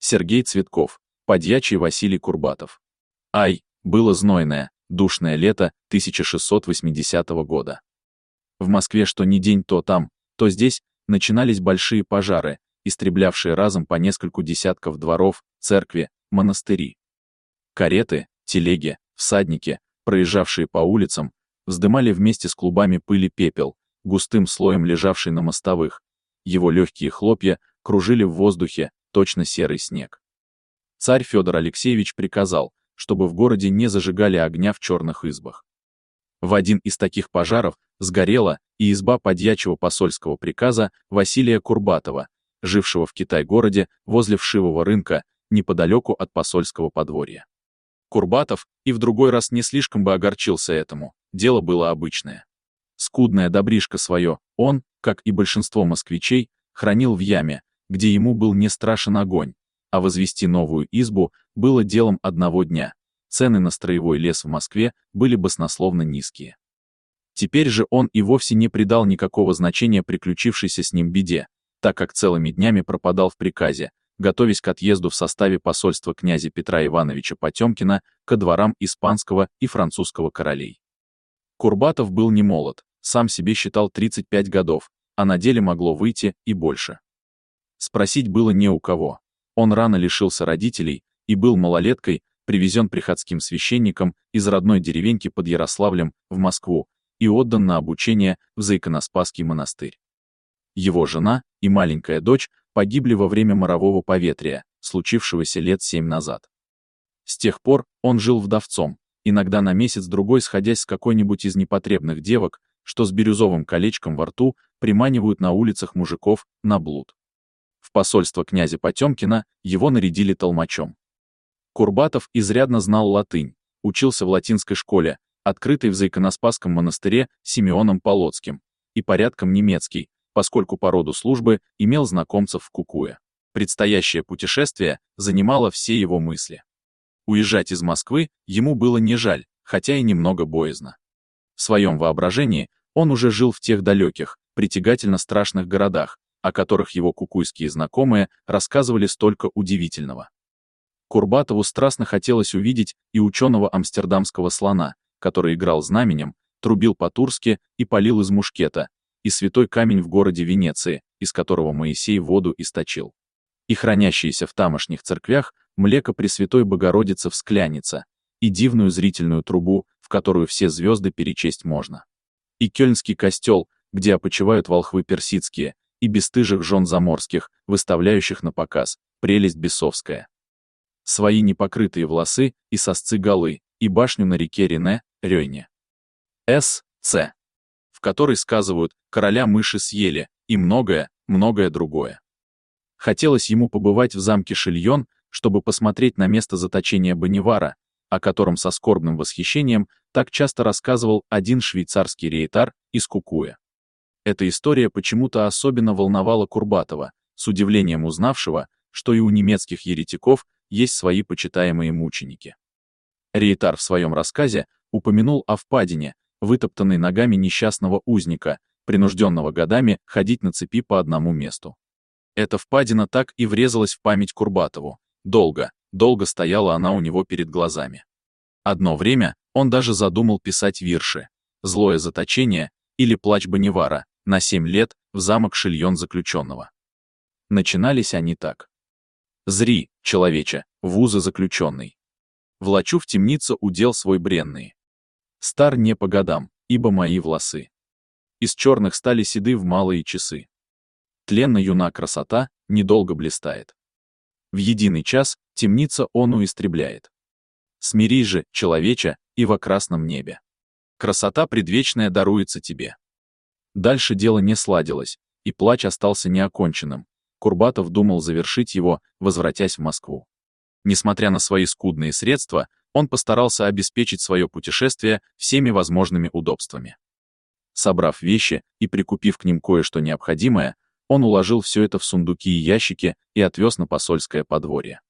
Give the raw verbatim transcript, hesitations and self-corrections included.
Сергей Цветков, подьячий Василий Курбатов. Ай, было знойное, душное лето тысяча шестьсот восьмидесятого года. В Москве что ни день, то там, то здесь начинались большие пожары, истреблявшие разом по нескольку десятков дворов, церкви, монастыри. Кареты, телеги, всадники, проезжавшие по улицам, вздымали вместе с клубами пыли пепел, густым слоем лежавший на мостовых. Его легкие хлопья кружили в воздухе, точно серый снег. Царь Федор Алексеевич приказал, чтобы в городе не зажигали огня в черных избах. В один из таких пожаров сгорела и изба подьячего посольского приказа Василия Курбатова, жившего в Китай-городе возле Вшивого рынка, неподалеку от посольского подворья. Курбатов и в другой раз не слишком бы огорчился этому, дело было обычное. Скудное добришко свое он, как и большинство москвичей, хранил в яме, где ему был не страшен огонь, а возвести новую избу было делом одного дня. Цены на строевой лес в Москве были баснословно низкие. Теперь же он и вовсе не придал никакого значения приключившейся с ним беде, так как целыми днями пропадал в приказе, готовясь к отъезду в составе посольства князя Петра Ивановича Потемкина ко дворам испанского и французского королей. Курбатов был не молод, сам себе считал тридцать пять годов, а на деле могло выйти и больше. Спросить было не у кого. Он рано лишился родителей и был малолеткой, привезен приходским священником из родной деревеньки под Ярославлем в Москву и отдан на обучение в Заиконоспасский монастырь. Его жена и маленькая дочь погибли во время морового поветрия, случившегося лет семь назад. С тех пор он жил вдовцом, иногда на месяц-другой сходясь с какой-нибудь из непотребных девок, что с бирюзовым колечком во рту приманивают на улицах мужиков на блуд. В посольство князя Потемкина его нарядили толмачом. Курбатов изрядно знал латынь, учился в латинской школе, открытой в Заиконоспасском монастыре Симеоном Полоцким, и порядком немецкий, поскольку по роду службы имел знакомцев в Кукуе. Предстоящее путешествие занимало все его мысли. Уезжать из Москвы ему было не жаль, хотя и немного боязно. В своем воображении он уже жил в тех далеких, притягательно страшных городах, о которых его кукуйские знакомые рассказывали столько удивительного. Курбатову страстно хотелось увидеть и ученого амстердамского слона, который играл знаменем, трубил по-турски и палил из мушкета, и святой камень в городе Венеции, из которого Моисей воду источил, и хранящиеся в тамошних церквях млеко Пресвятой Богородицы в склянице, и дивную зрительную трубу, в которую все звезды перечесть можно, и кёльнский костел, где опочивают волхвы персидские, и бесстыжих жен заморских, выставляющих на показ прелесть бесовская. Свои непокрытые волосы и сосцы голы, и башню на реке Рене, Рёйне. С. Ц. в которой сказывают, короля мыши съели, и многое, многое другое. Хотелось ему побывать в замке Шильон, чтобы посмотреть на место заточения Бонивара, о котором со скорбным восхищением так часто рассказывал один швейцарский рейтар из Кукуя. Эта история почему-то особенно волновала Курбатова, с удивлением узнавшего, что и у немецких еретиков есть свои почитаемые мученики. Рейтар в своем рассказе упомянул о впадине, вытоптанной ногами несчастного узника, принужденного годами ходить на цепи по одному месту. Эта впадина так и врезалась в память Курбатову. Долго, долго стояла она у него перед глазами. Одно время он даже задумал писать вирши «Злое заточение» или «Плач Бонивара» на семь лет в замок Шильон заключенного. Начинались они так. «Зри, человече, в узы заключенный. Влачу в темницу удел свой бренный. Стар не по годам, ибо мои волосы из черных стали седы в малые часы. Тленно юна красота недолго блистает. В единый час темница ону истребляет. Смирись же, человече, и во красном небе. Красота предвечная даруется тебе». Дальше дело не сладилось, и плач остался неоконченным. Курбатов думал завершить его, возвратясь в Москву. Несмотря на свои скудные средства, он постарался обеспечить свое путешествие всеми возможными удобствами. Собрав вещи и прикупив к ним кое-что необходимое, он уложил все это в сундуки и ящики и отвез на посольское подворье.